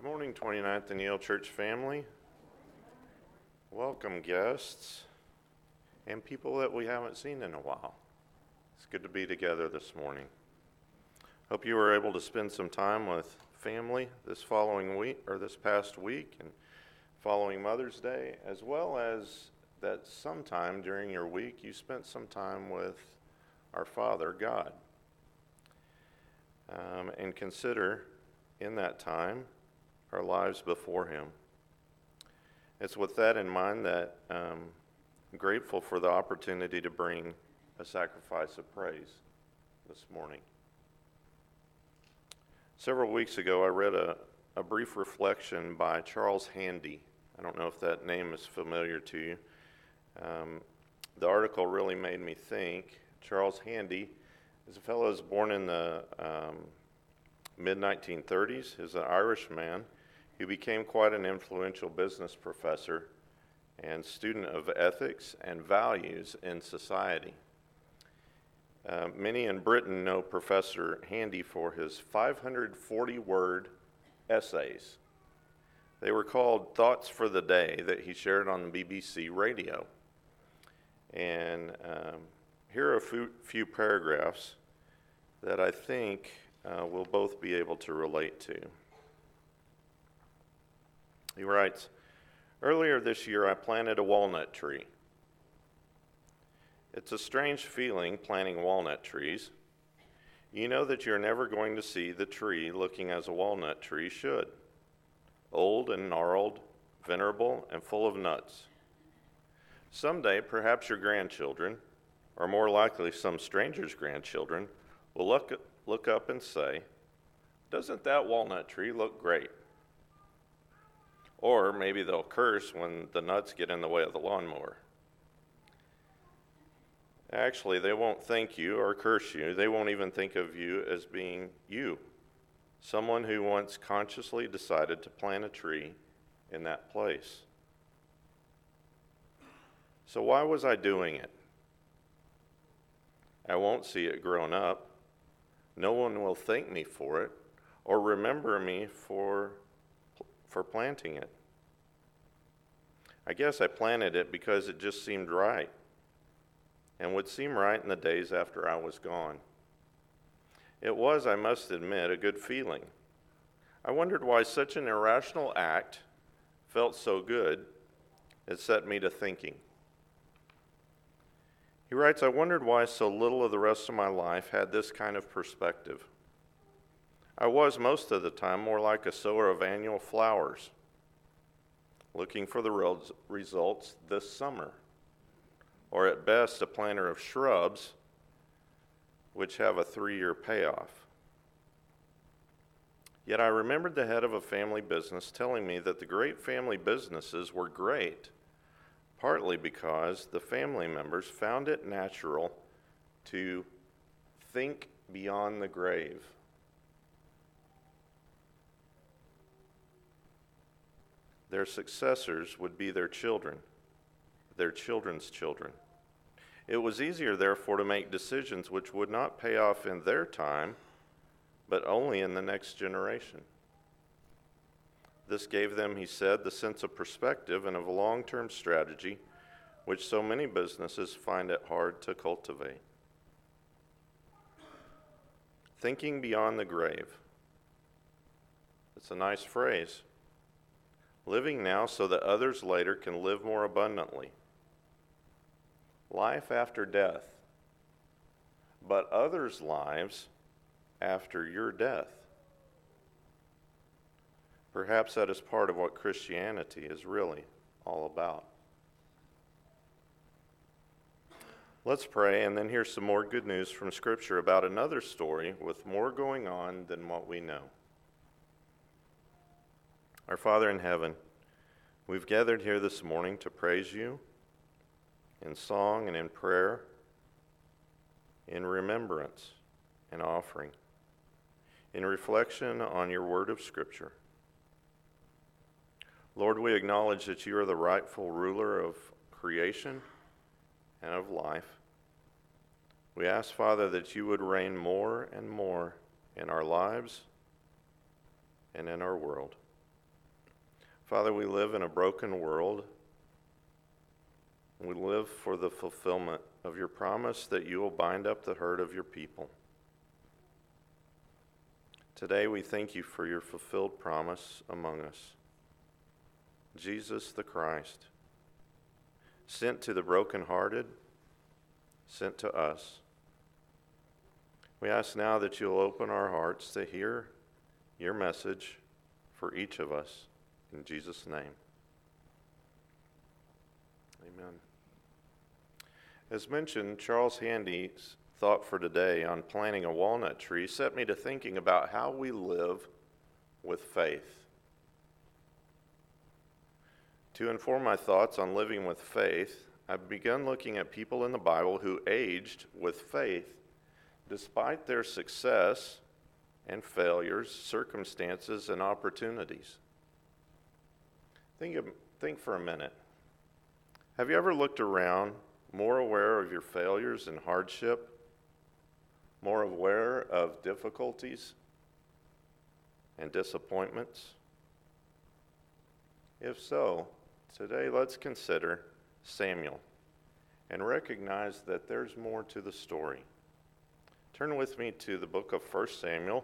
morning, 29th and Yale Church family. Welcome, guests and people that we haven't seen in a while. It's good to be together this morning. Hope you were able to spend some time with family this past week and following Mother's Day, as well as that sometime during your week you spent some time with our Father, God. And consider in that time our lives before Him. It's with that in mind that I'm grateful for the opportunity to bring a sacrifice of praise this morning. Several weeks ago, I read a brief reflection by Charles Handy. I don't know if that name is familiar to you. The article really made me think. Charles Handy is a fellow who was born in the mid-1930s. He's an Irishman who became quite an influential business professor and student of ethics and values in society. Many in Britain know Professor Handy for his 540-word essays. They were called Thoughts for the Day that he shared on the BBC radio. And here are a few paragraphs that I think we'll both be able to relate to. He writes, "Earlier this year I planted a walnut tree. It's a strange feeling planting walnut trees. You know that you're never going to see the tree looking as a walnut tree should. Old and gnarled, venerable, and full of nuts. Someday, perhaps your grandchildren, or more likely some stranger's grandchildren, will look up and say, 'Doesn't that walnut tree look great?' Or maybe they'll curse when the nuts get in the way of the lawnmower. Actually, they won't thank you or curse you. They won't even think of you as being you, someone who once consciously decided to plant a tree in that place. So why was I doing it? I won't see it grown up. No one will thank me for it or remember me for planting it. I guess I planted it because it just seemed right and would seem right in the days after I was gone. It was, I must admit, a good feeling. I wondered why such an irrational act felt so good. It set me to thinking." He writes, "I wondered why so little of the rest of my life had this kind of perspective. I was, most of the time, more like a sower of annual flowers, looking for the results this summer, or at best a planter of shrubs which have a 3-year payoff. Yet I remembered the head of a family business telling me that the great family businesses were great, partly because the family members found it natural to think beyond the grave. Their successors would be their children, their children's children. It was easier, therefore, to make decisions which would not pay off in their time, but only in the next generation. This gave them," he said, "the sense of perspective and of a long-term strategy, which so many businesses find it hard to cultivate." Thinking beyond the grave. It's a nice phrase. Living now so that others later can live more abundantly. Life after death, but others' lives after your death. Perhaps that is part of what Christianity is really all about. Let's pray and then hear some more good news from Scripture about another story with more going on than what we know. Our Father in heaven, we've gathered here this morning to praise you in song and in prayer, in remembrance and offering, in reflection on your word of Scripture. Lord, we acknowledge that you are the rightful ruler of creation and of life. We ask, Father, that you would reign more and more in our lives and in our world. Father, we live in a broken world. We live for the fulfillment of your promise that you will bind up the hurt of your people. Today we thank you for your fulfilled promise among us. Jesus the Christ, sent to the brokenhearted, sent to us. We ask now that you'll open our hearts to hear your message for each of us. In Jesus' name, amen. As mentioned, Charles Handy's thought for today on planting a walnut tree set me to thinking about how we live with faith. To inform my thoughts on living with faith, I've begun looking at people in the Bible who aged with faith despite their success and failures, circumstances, and opportunities. Think for a minute. Have you ever looked around more aware of your failures and hardship, more aware of difficulties and disappointments? If so, today let's consider Samuel and recognize that there's more to the story. Turn with me to the book of 1 Samuel.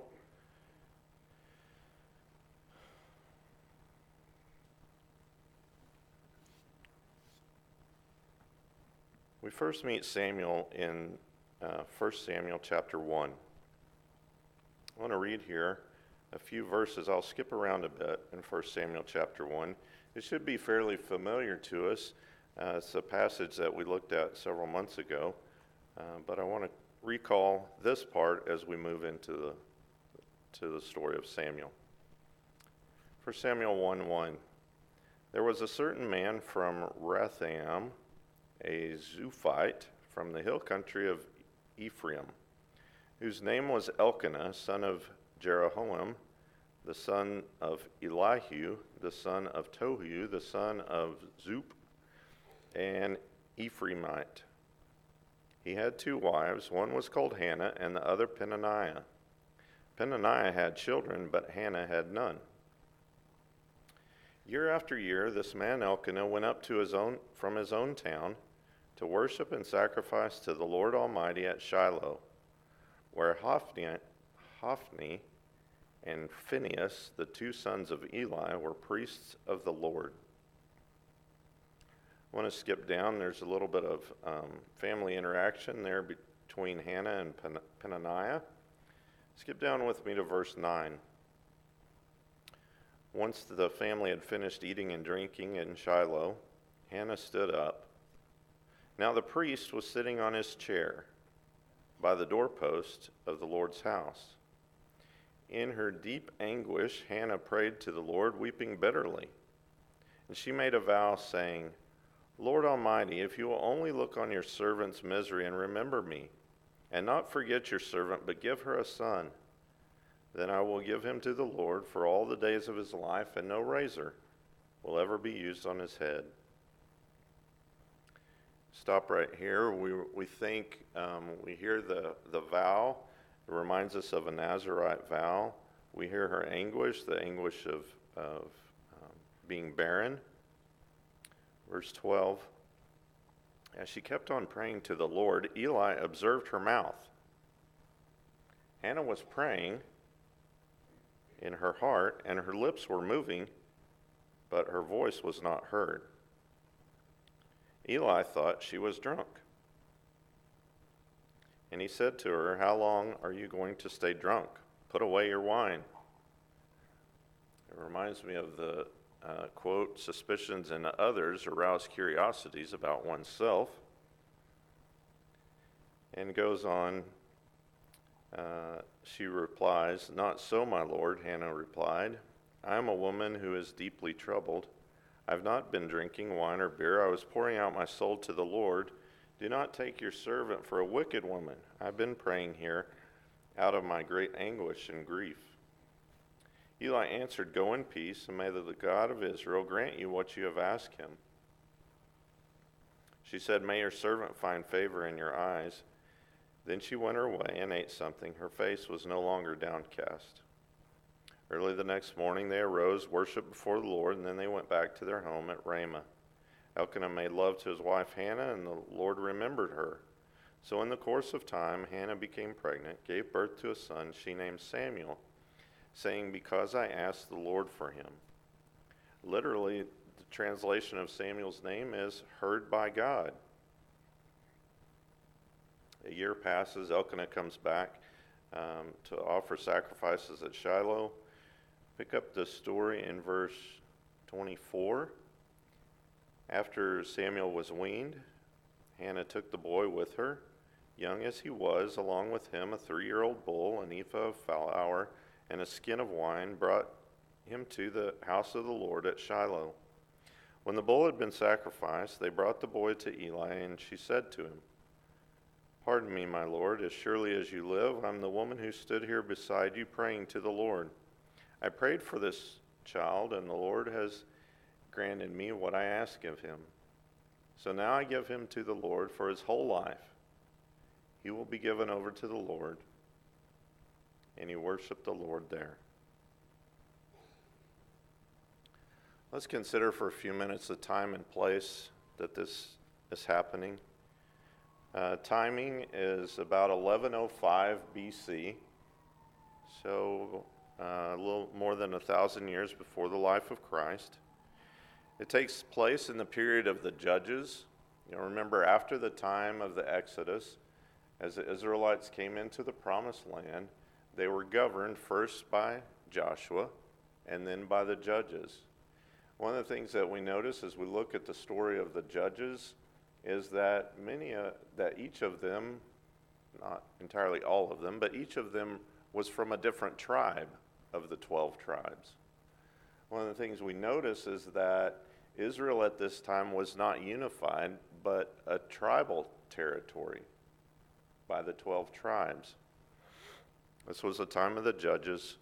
We first meet Samuel in 1 Samuel chapter 1. I want to read here a few verses. I'll skip around a bit in 1 Samuel chapter 1. It should be fairly familiar to us. It's a passage that we looked at several months ago, but I want to recall this part as we move into the story of Samuel. 1 Samuel 1:1. There was a certain man from Rathaim, a Zuphite from the hill country of Ephraim, whose name was Elkanah, son of Jeroham, the son of Elihu, the son of Tohu, the son of Zup, an Ephraimite. He had 2 wives. One was called Hannah, and the other Peninnah. Peninnah had children, but Hannah had none. Year after year, this man Elkanah went up from his own town to worship and sacrifice to the Lord Almighty at Shiloh, where Hophni and Phinehas, the 2 sons of Eli, were priests of the Lord. I want to skip down. There's a little bit of family interaction there between Hannah and Peninnah. Skip down with me to verse 9. Once the family had finished eating and drinking in Shiloh, Hannah stood up. Now the priest was sitting on his chair by the doorpost of the Lord's house. In her deep anguish, Hannah prayed to the Lord, weeping bitterly. And she made a vow, saying, Lord Almighty, if you will only look on your servant's misery and remember me, and not forget your servant, but give her a son, then I will give him to the Lord for all the days of his life, and no razor will ever be used on his head. Stop right here. We think, we hear the vow. It reminds us of a Nazirite vow. We hear her anguish, the anguish of being barren. Verse 12, as she kept on praying to the Lord, Eli observed her mouth. Hannah was praying in her heart, and her lips were moving, but her voice was not heard. Eli thought she was drunk. And he said to her, how long are you going to stay drunk? Put away your wine. It reminds me of the quote, suspicions in others arouse curiosities about oneself. And goes on, she replies, not so, my lord, Hannah replied. I am a woman who is deeply troubled. I have not been drinking wine or beer. I was pouring out my soul to the Lord. Do not take your servant for a wicked woman. I've been praying here out of my great anguish and grief. Eli answered, go in peace, and may the God of Israel grant you what you have asked him. She said, may your servant find favor in your eyes. Then she went her way and ate something. Her face was no longer downcast. Early the next morning they arose, worshipped before the Lord, and then they went back to their home at Ramah. Elkanah made love to his wife Hannah, and the Lord remembered her. So in the course of time, Hannah became pregnant, gave birth to a son she named Samuel, saying, "Because I asked the Lord for him." Literally, the translation of Samuel's name is "heard by God." A year passes, Elkanah comes back to offer sacrifices at Shiloh. Pick up the story in verse 24. After Samuel was weaned, Hannah took the boy with her, young as he was, along with him a 3-year-old bull, an ephah of flour, and a skin of wine, brought him to the house of the Lord at Shiloh. When the bull had been sacrificed, they brought the boy to Eli, and she said to him, "Pardon me, my lord, as surely as you live, I'm the woman who stood here beside you praying to the Lord. I prayed for this child, and the Lord has granted me what I asked of him. So now I give him to the Lord for his whole life. He will be given over to the Lord." And he worshiped the Lord there. Let's consider for a few minutes the time and place that this is happening. Timing is about 1105 BC, so a little more than 1,000 years before the life of Christ. It takes place in the period of the Judges. Remember, after the time of the Exodus, as the Israelites came into the Promised Land, they were governed first by Joshua and then by the Judges. One of the things that we notice as we look at the story of the Judges is that that each of them, not entirely all of them, but each of them was from a different tribe of the 12 tribes. One of the things we notice is that Israel at this time was not unified, but a tribal territory by the 12 tribes. This was the time of the Judges.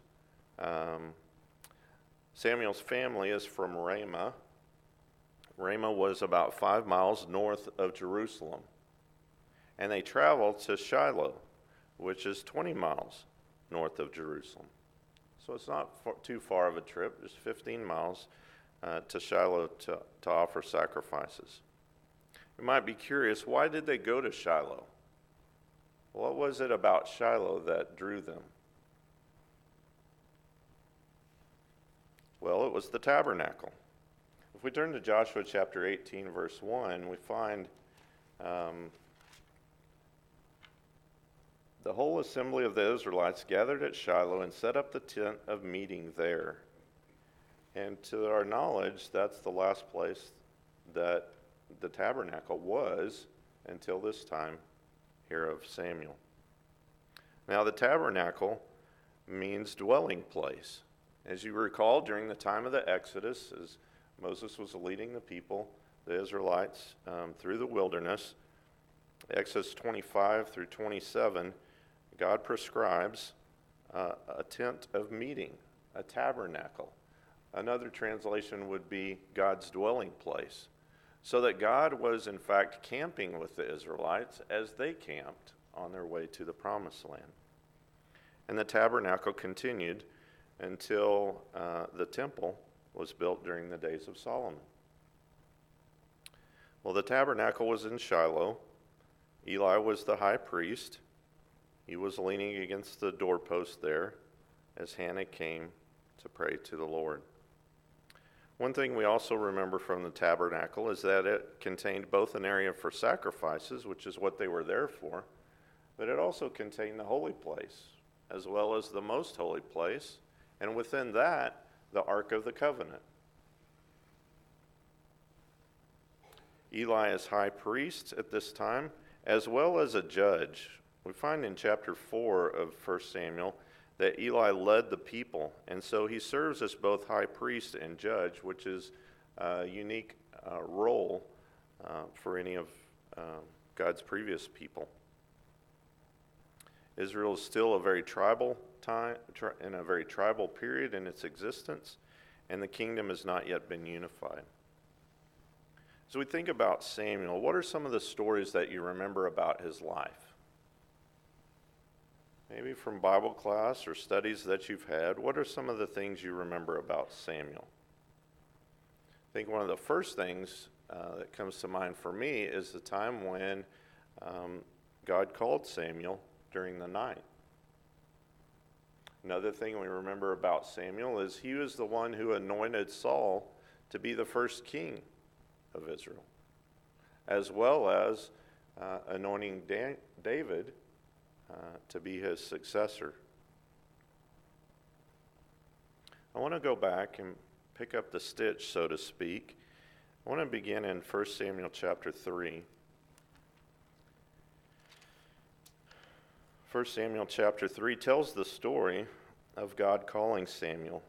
Samuel's family is from Ramah. Ramah was about 5 miles north of Jerusalem. And they traveled to Shiloh, which is 20 miles north of Jerusalem. So it's not too far of a trip, just 15 miles to Shiloh to offer sacrifices. You might be curious, why did they go to Shiloh? What was it about Shiloh that drew them? Well, it was the tabernacle. If we turn to Joshua chapter 18, verse 1, we find the whole assembly of the Israelites gathered at Shiloh and set up the tent of meeting there. And to our knowledge, that's the last place that the tabernacle was until this time here of Samuel. Now, the tabernacle means dwelling place. As you recall, during the time of the Exodus, as Moses was leading the people, the Israelites, through the wilderness, Exodus 25 through 27, God prescribes a tent of meeting, a tabernacle. Another translation would be God's dwelling place. So that God was in fact camping with the Israelites as they camped on their way to the Promised Land. And the tabernacle continued until the temple was built during the days of Solomon. Well, the tabernacle was in Shiloh. Eli was the high priest. He was leaning against the doorpost there as Hannah came to pray to the Lord. One thing we also remember from the tabernacle is that it contained both an area for sacrifices, which is what they were there for, but it also contained the holy place, as well as the most holy place, and within that, the Ark of the Covenant. Eli is high priest at this time, as well as a judge. We find in chapter 4 of 1 Samuel that Eli led the people, and so he serves as both high priest and judge, which is a unique role for any of God's previous people. Israel is still a very tribal time, in a very tribal period in its existence, and the kingdom has not yet been unified. As we think about Samuel, what are some of the stories that you remember about his life? Maybe from Bible class or studies that you've had, what are some of the things you remember about Samuel? I think one of the first things that comes to mind for me is the time when God called Samuel during the night. Another thing we remember about Samuel is he was the one who anointed Saul to be the first king of Israel, as well as anointing David to be his successor. I want to go back and pick up the stitch, so to speak. I want to begin in 1 Samuel chapter 3. 1 Samuel chapter 3 tells the story of God calling Samuel.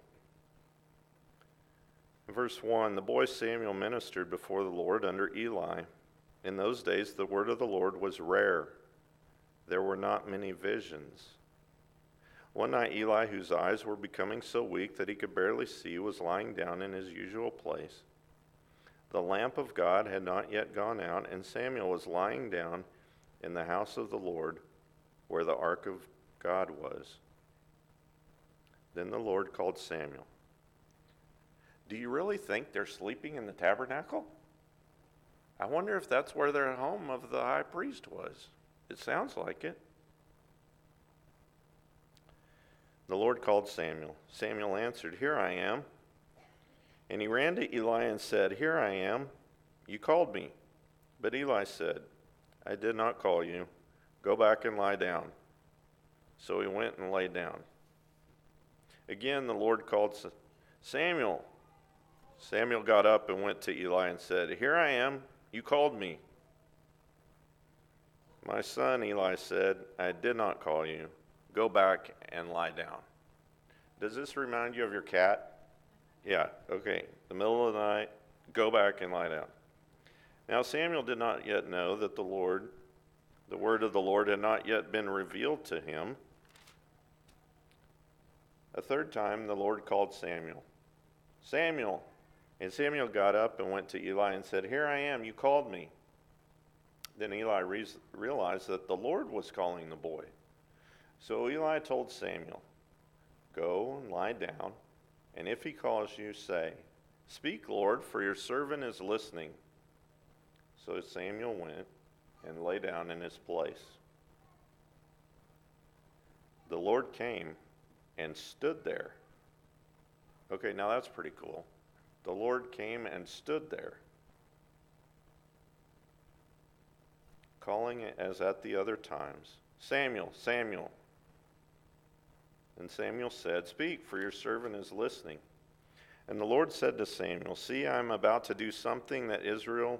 In verse 1, the boy Samuel ministered before the Lord under Eli. In those days the word of the Lord was rare. There were not many visions. One night Eli, whose eyes were becoming so weak that he could barely see, was lying down in his usual place. The lamp of God had not yet gone out, and Samuel was lying down in the house of the Lord, where the ark of God was. Then the Lord called Samuel. Do you really think they're sleeping in the tabernacle? I wonder if that's where their home of the high priest was. It sounds like it. The Lord called Samuel. Samuel answered, "Here I am." And he ran to Eli and said, "Here I am. You called me." But Eli said, "I did not call you. Go back and lie down." So he went and lay down. Again, the Lord called Samuel. Samuel got up and went to Eli and said, "Here I am. You called me." "My son," Eli said, "I did not call you. Go back and lie down." Does this remind you of your cat? Yeah, okay. The middle of the night, go back and lie down. Now Samuel did not yet know that the word of the Lord had not yet been revealed to him. A third time the Lord called Samuel. "Samuel." And Samuel got up and went to Eli and said, "Here I am, you called me." Then Eli realized that the Lord was calling the boy. So Eli told Samuel, "Go and lie down, and if he calls you, say, 'Speak, Lord, for your servant is listening.'" So Samuel went and lay down in his place. The Lord came and stood there. Okay, now that's pretty cool. The Lord came and stood there, calling as at the other times, "Samuel, Samuel." And Samuel said, "Speak, for your servant is listening." And the Lord said to Samuel, "See, I am about to do something in Israel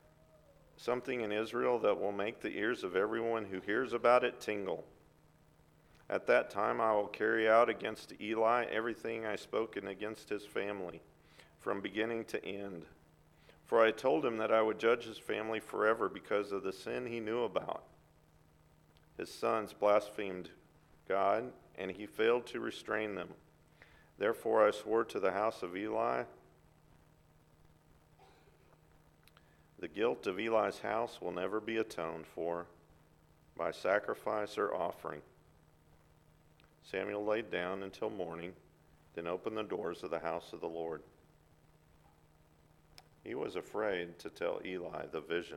that will make the ears of everyone who hears about it tingle. At that time I will carry out against Eli everything I spoken against his family, from beginning to end. For I told him that I would judge his family forever because of the sin he knew about. His sons blasphemed God, and he failed to restrain them. Therefore I swore to the house of Eli, the guilt of Eli's house will never be atoned for by sacrifice or offering." Samuel laid down until morning, then opened the doors of the house of the Lord. He was afraid to tell Eli the vision.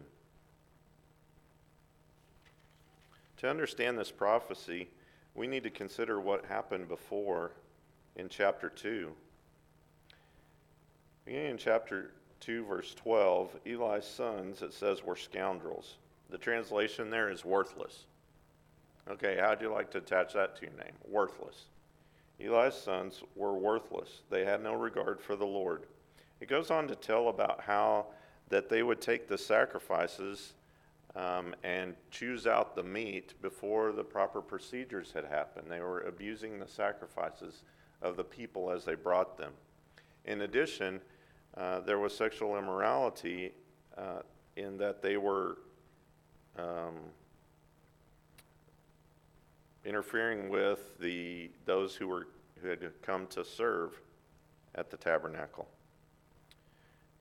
To understand this prophecy, we need to consider what happened before in chapter 2. Beginning in chapter 2, verse 12, Eli's sons, it says, were scoundrels. The translation there is worthless. Okay, how'd you like to attach that to your name? Worthless. Eli's sons were worthless. They had no regard for the Lord. It goes on to tell about how that they would take the sacrifices and choose out the meat before the proper procedures had happened. They were abusing the sacrifices of the people as they brought them. In addition, there was sexual immorality in that they were interfering with those who had come to serve at the tabernacle.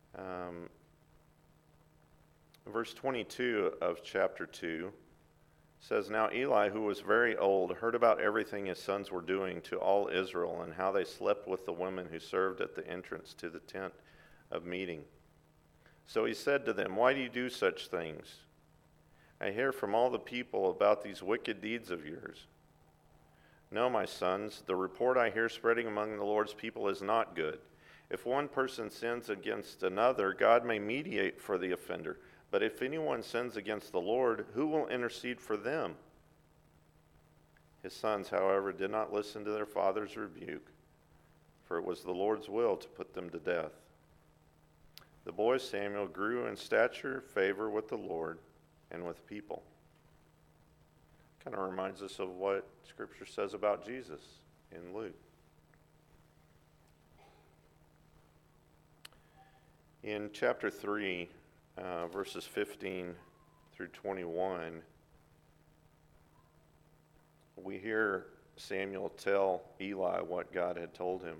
Verse 22 of chapter 2 It says, Now Eli, who was very old, heard about everything his sons were doing to all Israel and how they slept with the women who served at the entrance to the tent of meeting. So he said to them, Why do you do such things? I hear from all the people about these wicked deeds of yours. No, my sons, the report I hear spreading among the Lord's people is not good. If one person sins against another, God may mediate for the offender. But if anyone sins against the Lord, who will intercede for them? His sons, however, did not listen to their father's rebuke, for it was the Lord's will to put them to death. The boy Samuel grew in stature, favor with the Lord, and with people. Kind of reminds us of what Scripture says about Jesus in Luke. In chapter 3, verses 15 through 21, we hear Samuel tell Eli what God had told him.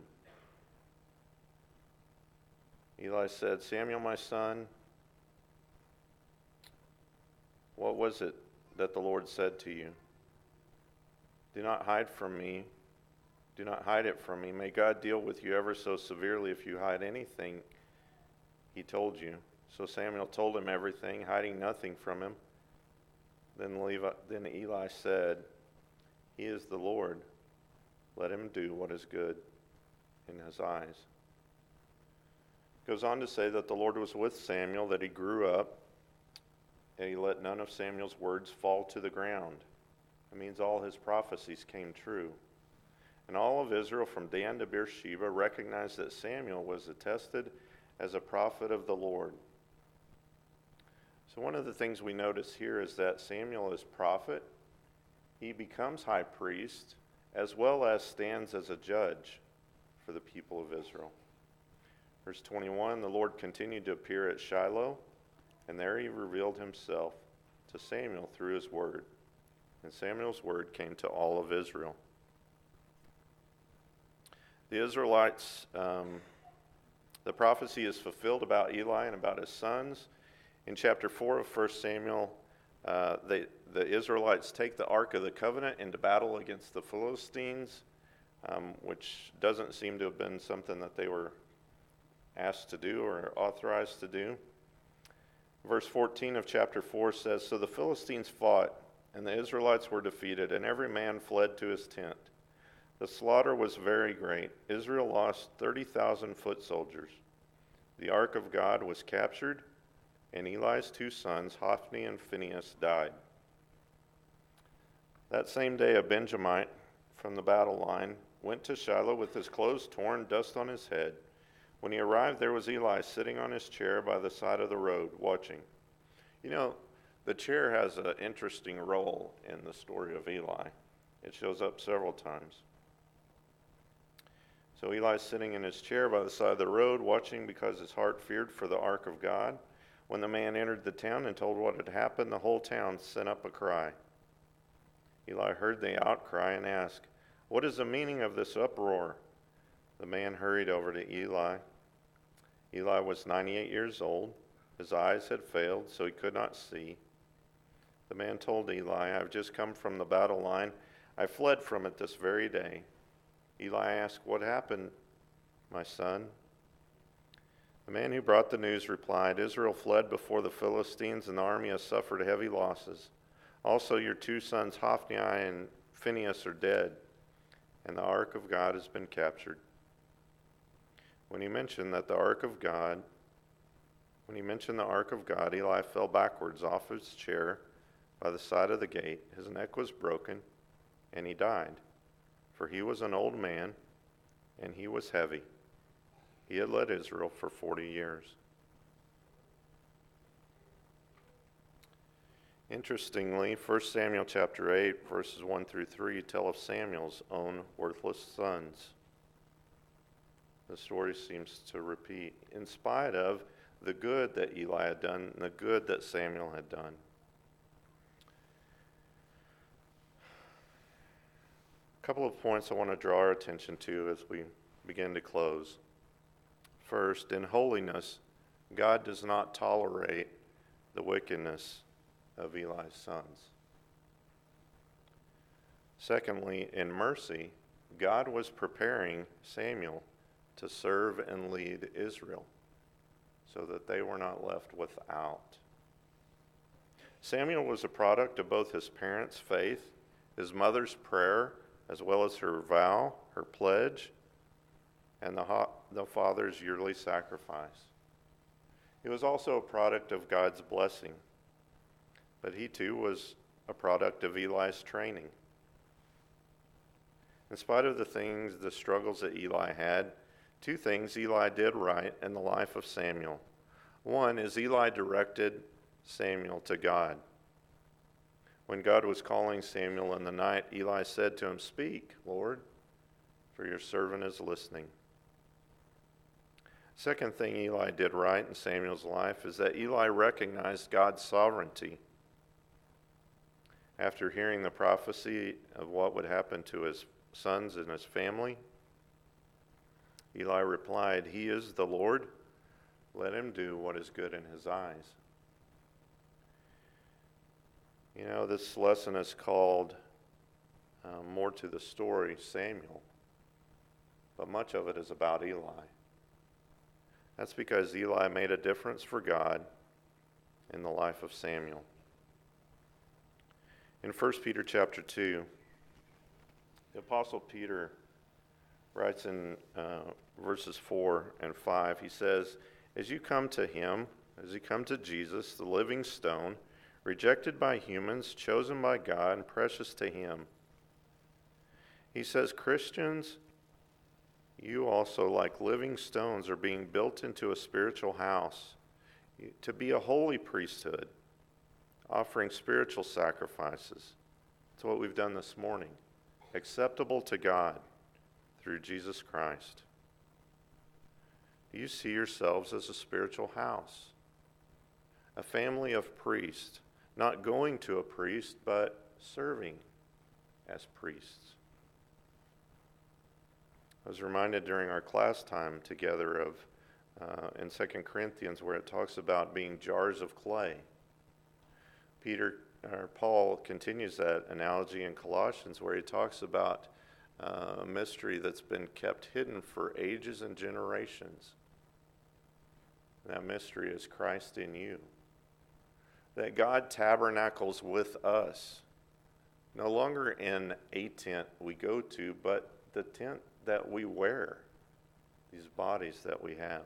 Eli said, Samuel, my son, what was it that the Lord said to you? Do not hide from me. Do not hide it from me. May God deal with you ever so severely if you hide anything he told you. So Samuel told him everything, hiding nothing from him. Then Eli said, He is the Lord. Let him do what is good in his eyes. It goes on to say that the Lord was with Samuel, that he grew up, and he let none of Samuel's words fall to the ground. It means all his prophecies came true. And all of Israel from Dan to Beersheba recognized that Samuel was attested as a prophet of the Lord. So one of the things we notice here is that Samuel is prophet. He becomes high priest, as well as stands as a judge for the people of Israel. Verse 21, the Lord continued to appear at Shiloh, and there he revealed himself to Samuel through his word. And Samuel's word came to all of Israel. The Israelites, the prophecy is fulfilled about Eli and about his sons. In chapter 4 of 1 Samuel, the Israelites take the Ark of the Covenant into battle against the Philistines, which doesn't seem to have been something that they were asked to do or authorized to do. Verse 14 of chapter 4 says, So the Philistines fought, and the Israelites were defeated, and every man fled to his tent. The slaughter was very great. Israel lost 30,000 foot soldiers. The ark of God was captured, and Eli's two sons, Hophni and Phinehas, died. That same day, a Benjamite from the battle line went to Shiloh with his clothes torn, dust on his head. When he arrived, there was Eli sitting on his chair by the side of the road, watching. You know, the chair has an interesting role in the story of Eli. It shows up several times. So Eli's sitting in his chair by the side of the road, watching because his heart feared for the ark of God. When the man entered the town and told what had happened, the whole town sent up a cry. Eli heard the outcry and asked, What is the meaning of this uproar? The man hurried over to Eli. Eli was 98 years old. His eyes had failed, so he could not see. The man told Eli, I have just come from the battle line. I fled from it this very day. Eli asked, What happened, my son? The man who brought the news replied, Israel fled before the Philistines, and the army has suffered heavy losses. Also, your two sons, Hophni and Phinehas, are dead, and the ark of God has been captured. When he mentioned the ark of God, Eli fell backwards off his chair by the side of the gate. His neck was broken, and he died, for he was an old man, and he was heavy. He had led Israel for 40 years. Interestingly, 1 Samuel chapter 8, verses 1 through 3 tell of Samuel's own worthless sons. The story seems to repeat, in spite of the good that Eli had done and the good that Samuel had done. A couple of points I want to draw our attention to as we begin to close. First, in holiness, God does not tolerate the wickedness of Eli's sons. Secondly, in mercy, God was preparing Samuel to serve and lead Israel so that they were not left without. Samuel was a product of both his parents' faith, his mother's prayer, as well as her vow, her pledge, and the father's yearly sacrifice. He was also a product of God's blessing, but he too was a product of Eli's training. In spite of the struggles that Eli had, two things Eli did right in the life of Samuel. One is Eli directed Samuel to God. When God was calling Samuel in the night, Eli said to him, "Speak, Lord, for your servant is listening." Second thing Eli did right in Samuel's life is that Eli recognized God's sovereignty. After hearing the prophecy of what would happen to his sons and his family, Eli replied, "He is the Lord. Let him do what is good in his eyes." You know, this lesson is called More to the Story, Samuel, but much of it is about Eli. That's because Eli made a difference for God in the life of Samuel. In 1 Peter chapter 2, the Apostle Peter writes in verses 4 and 5, he says, as you come to Jesus, the living stone, rejected by humans, chosen by God, and precious to him. He says, Christians, you also, like living stones, are being built into a spiritual house to be a holy priesthood, offering spiritual sacrifices. That's what we've done this morning. Acceptable to God through Jesus Christ. Do you see yourselves as a spiritual house? A family of priests, not going to a priest, but serving as priests. I was reminded during our class time together of in 2 Corinthians where it talks about being jars of clay. Paul continues that analogy in Colossians where he talks about a mystery that's been kept hidden for ages and generations. That mystery is Christ in you. That God tabernacles with us, no longer in a tent we go to, but the tent that we wear, these bodies that we have.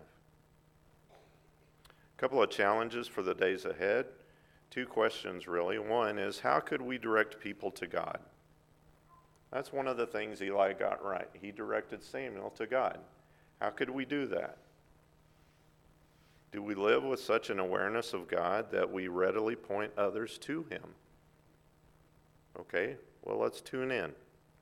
A couple of challenges for the days ahead. Two questions, really. One is, how could we direct people to God? That's one of the things Eli got right. He directed Samuel to God. How could we do that? Do we live with such an awareness of God that we readily point others to him? Okay, well, let's tune in.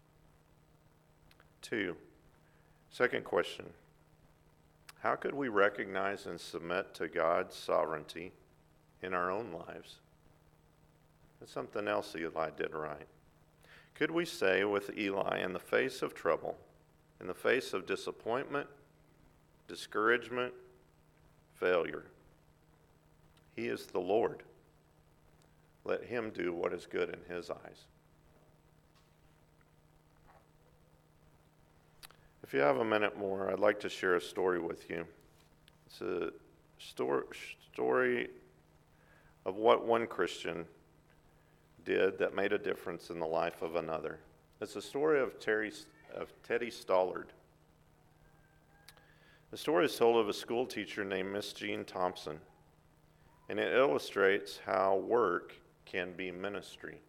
Second question, how could we recognize and submit to God's sovereignty in our own lives? That's something else Eli did right. Could we say with Eli, in the face of trouble, in the face of disappointment, discouragement, failure, he is the Lord. Let him do what is good in his eyes. If you have a minute more, I'd like to share a story with you. It's a story of what one Christian did that made a difference in the life of another. It's a story of Teddy Stollard. The story is told of a school teacher named Miss Jean Thompson, and it illustrates how work can be ministry.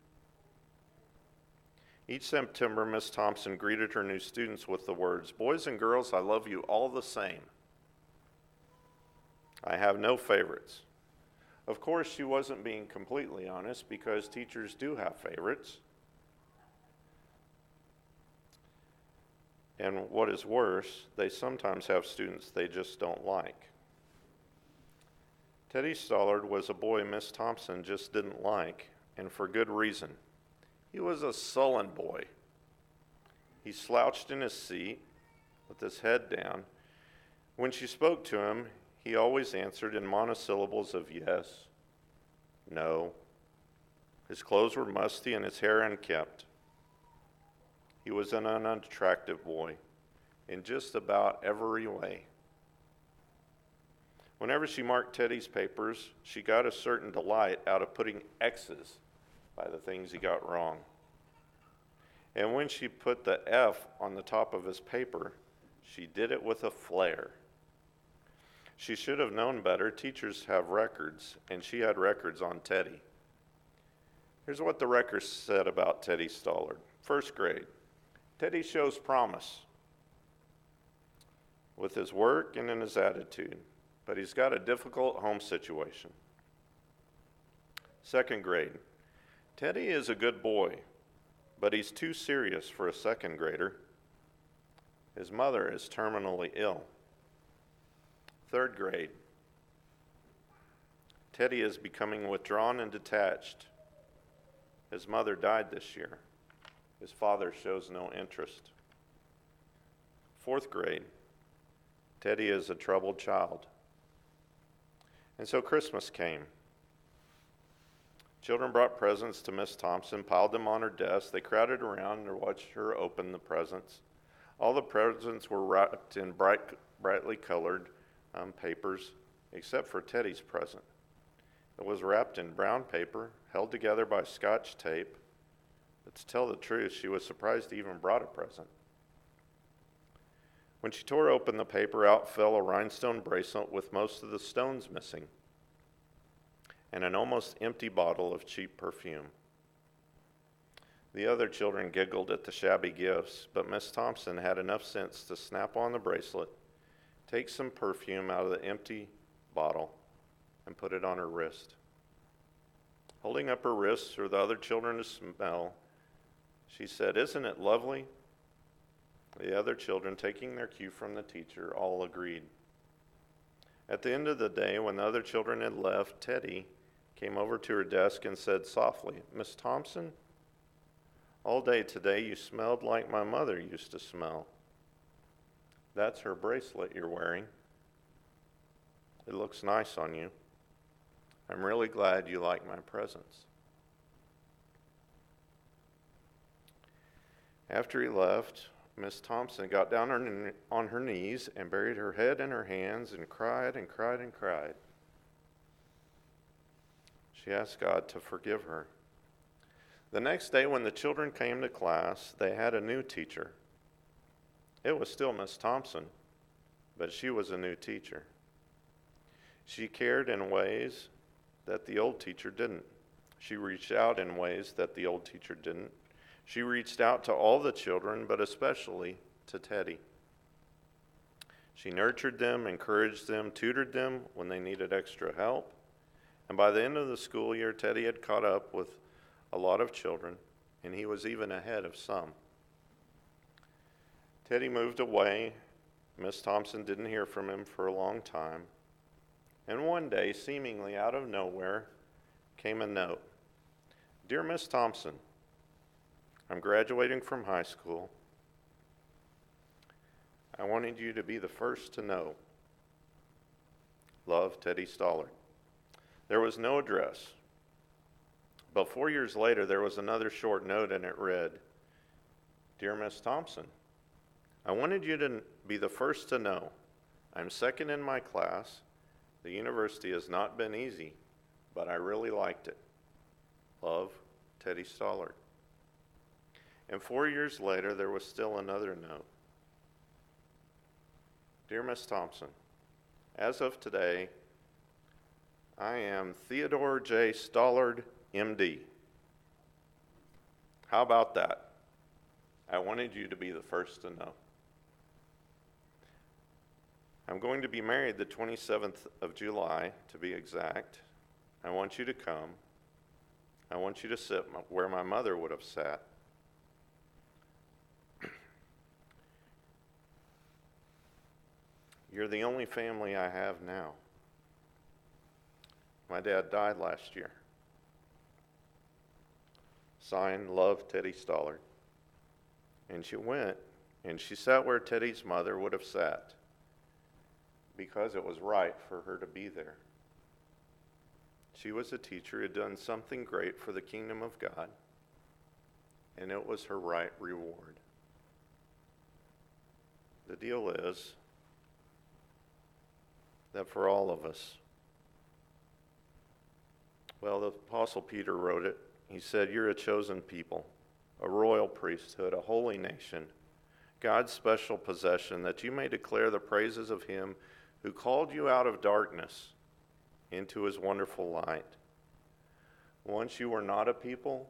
Each September, Miss Thompson greeted her new students with the words, "Boys and girls, I love you all the same. I have no favorites." Of course, she wasn't being completely honest because teachers do have favorites. And what is worse, they sometimes have students they just don't like. Teddy Stollard was a boy Miss Thompson just didn't like, and for good reason. He was a sullen boy. He slouched in his seat with his head down. When she spoke to him, he always answered in monosyllables of yes, no. His clothes were musty and his hair unkempt. He was an unattractive boy in just about every way. Whenever she marked Teddy's papers, she got a certain delight out of putting X's by the things he got wrong. And when she put the F on the top of his paper, she did it with a flair. She should have known better. Teachers have records, and she had records on Teddy. Here's what the record said about Teddy Stollard. First grade, Teddy shows promise with his work and in his attitude, but he's got a difficult home situation. Second grade, Teddy is a good boy, but he's too serious for a second grader. His mother is terminally ill. Third grade, Teddy is becoming withdrawn and detached. His mother died this year. His father shows no interest. Fourth grade, Teddy is a troubled child. And so Christmas came. Children brought presents to Miss Thompson, piled them on her desk. They crowded around and watched her open the presents. All the presents were wrapped in brightly colored papers, except for Teddy's present. It was wrapped in brown paper, held together by Scotch tape. But to tell the truth, she was surprised he even brought a present. When she tore open the paper, out fell a rhinestone bracelet with most of the stones missing, and an almost empty bottle of cheap perfume. The other children giggled at the shabby gifts, but Miss Thompson had enough sense to snap on the bracelet, take some perfume out of the empty bottle, and put it on her wrist. Holding up her wrist for the other children to smell, she said, "Isn't it lovely?" The other children, taking their cue from the teacher, all agreed. At the end of the day, when the other children had left, Teddy came over to her desk and said softly, "Miss Thompson, all day today you smelled like my mother used to smell. That's her bracelet you're wearing. It looks nice on you. I'm really glad you like my presents." After he left, Miss Thompson got down on her knees and buried her head in her hands and cried and cried and cried. She asked God to forgive her. The next day, when the children came to class, they had a new teacher. It was still Miss Thompson, but she was a new teacher. She cared in ways that the old teacher didn't. She reached out in ways that the old teacher didn't. She reached out to all the children, but especially to Teddy. She nurtured them, encouraged them, tutored them when they needed extra help. And by the end of the school year, Teddy had caught up with a lot of children, and he was even ahead of some. Teddy moved away. Miss Thompson didn't hear from him for a long time. And one day, seemingly out of nowhere, came a note. "Dear Miss Thompson, I'm graduating from high school. I wanted you to be the first to know. Love, Teddy Stollard." There was no address. But 4 years later, there was another short note, and it read, "Dear Miss Thompson, I wanted you to be the first to know. I'm second in my class. The university has not been easy, but I really liked it. Love, Teddy Stollard." And 4 years later, there was still another note. "Dear Miss Thompson, as of today, I am Theodore J. Stollard, MD. How about that? I wanted you to be the first to know. I'm going to be married the 27th of July, to be exact. I want you to come. I want you to sit where my mother would have sat. You're the only family I have now. My dad died last year. Signed, Love, Teddy Stollard." And she went, and she sat where Teddy's mother would have sat, because it was right for her to be there. She was a teacher who had done something great for the kingdom of God, and it was her right reward. deal is that for all of us, well, the Apostle Peter wrote it. He said, "You're a chosen people, a royal priesthood, a holy nation, God's special possession, that you may declare the praises of him who called you out of darkness into his wonderful light. Once you were not a people,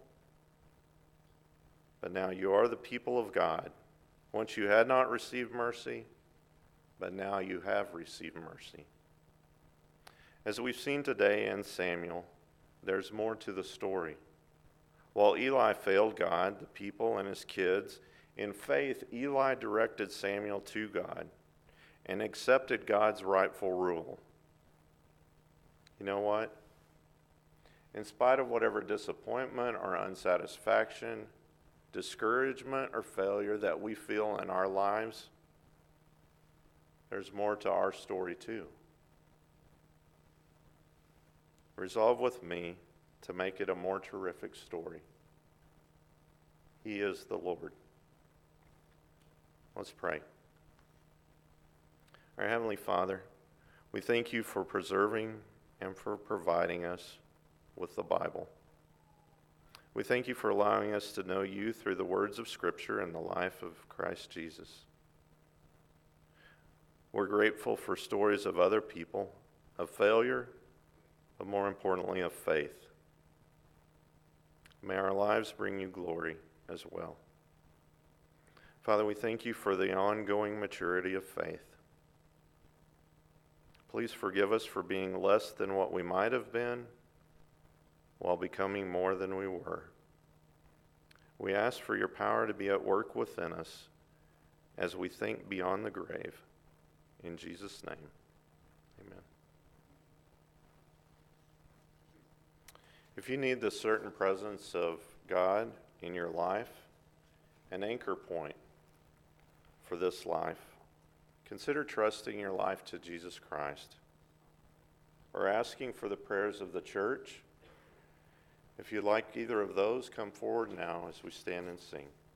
but now you are the people of God. Once you had not received mercy, but now you have received mercy." As we've seen today in Samuel, there's more to the story. While Eli failed God, the people, and his kids, in faith, Eli directed Samuel to God and accepted God's rightful rule. You know what? In spite of whatever disappointment or unsatisfaction, discouragement or failure that we feel in our lives, there's more to our story too. Resolve with me to make it a more terrific story. He is the Lord. Let's pray. Our Heavenly Father, we thank you for preserving and for providing us with the Bible. We thank you for allowing us to know you through the words of Scripture and the life of Christ Jesus. We're grateful for stories of other people, of failure, but more importantly, of faith. May our lives bring you glory as well. Father, we thank you for the ongoing maturity of faith. Please forgive us for being less than what we might have been while becoming more than we were. We ask for your power to be at work within us as we think beyond the grave. In Jesus' name, amen. If you need the certain presence of God in your life, an anchor point for this life, consider trusting your life to Jesus Christ or asking for the prayers of the church. If you'd like either of those, come forward now as we stand and sing.